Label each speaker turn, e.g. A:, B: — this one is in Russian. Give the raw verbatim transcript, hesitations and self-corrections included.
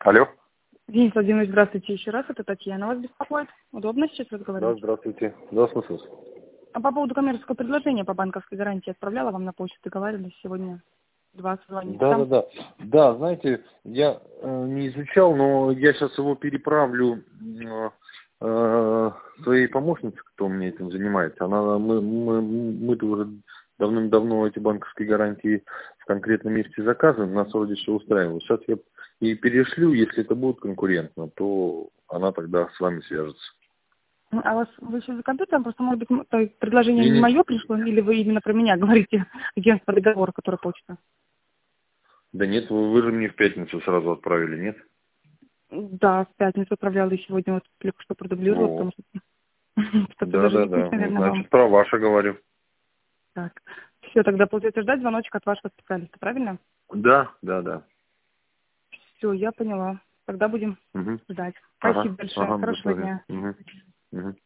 A: Алло.
B: Денис Владимирович, здравствуйте еще раз. Это Татьяна вас беспокоит. Удобно сейчас разговаривать?
A: Да, здравствуйте. Да, слушаю.
B: А по поводу коммерческого предложения по банковской гарантии отправляла вам на почту, договаривались сегодня. Два созвонить.
A: Да,
B: Там...
A: да, да. Да, знаете, я э, не изучал, но я сейчас его переправлю э, э, своей помощнице, кто мне этим занимается. Она, мы, мы, мы-то уже давным-давно эти банковские гарантии в конкретном месте заказываем, нас вроде все устраивает. Сейчас я и перешлю, если это будет конкурентно, то она тогда с вами свяжется.
B: А вас вы еще за компьютером? Просто, может быть, м- то есть предложение
A: И
B: не
A: не...
B: мое пришло, или вы именно про меня говорите, агентство договора, который почта?
A: Да нет, вы, вы же мне в пятницу сразу отправили, нет?
B: Да, в пятницу отправляла, и сегодня вот только что продублировала, потому
A: Вот.
B: что что-то
A: Да,
B: даже
A: да,
B: не
A: да.
B: слышно,
A: Ну,
B: наверное, вам.
A: значит, про ваше говорю.
B: Так. Все, тогда получается ждать звоночек от вашего специалиста, правильно?
A: Да, да, да.
B: Все, я поняла. Тогда будем
A: Угу.
B: ждать.
A: Ага,
B: Спасибо большое.
A: ага, до
B: Хорошего
A: свидания.
B: дня.
A: Угу. Угу.